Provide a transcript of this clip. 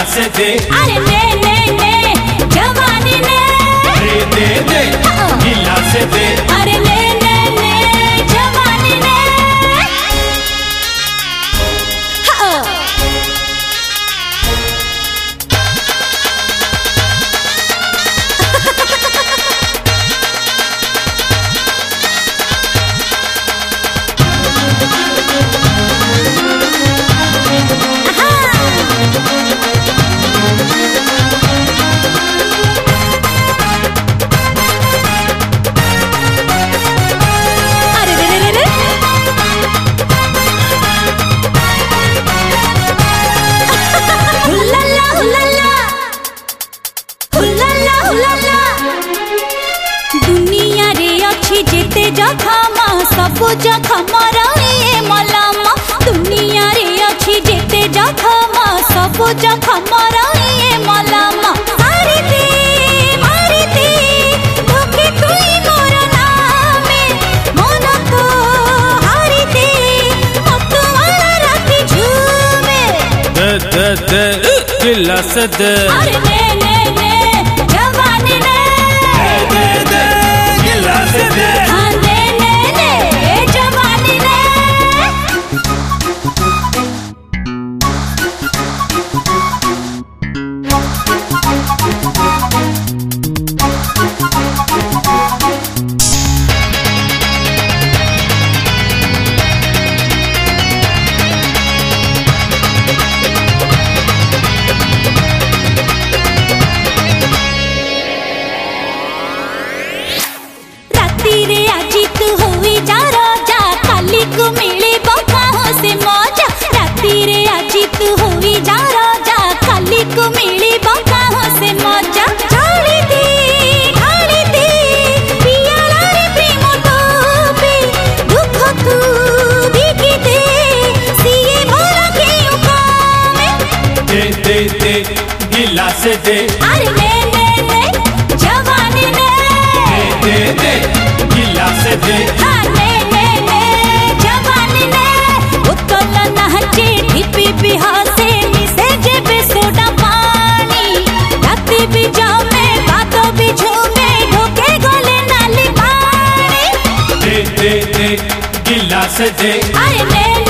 गिलास दे। अरे ले जवानी ने दे गिलास दे। अरे ले जवानी ने दुनिया रे अच्छी जेते जखमा सब जखमा रही मलमा। दुनिया रे अच्छी जेते जखमा सब जखमा रही मलमा। मारी दे धोखे तुई मोर नामे मन तो हारी दे मतवाला राती झूमे। दे गिलास दे। अरे ले जवानी ने दे गिलास दे। हाँ ले जवानी ने को मिले कहाँ से मौजा। राती रे आज तू हुई जा राजा खाली को मिले कहाँ से मौजा। ढाली दे पियाला रे प्रेम टोपी दुख तू दिखी दे सिए भरा के उकामे। दे गिलास दे। अरे ले जवानी ने दे गिलास दे। हाँ ले जवानी ने उतल नहचे ढिपी बिहासे मिसे जेबे सोडा पानी। राती भी जामे बातो भी झूमे ढोके गले नाली पानी। दे गिलास दे। अरे ले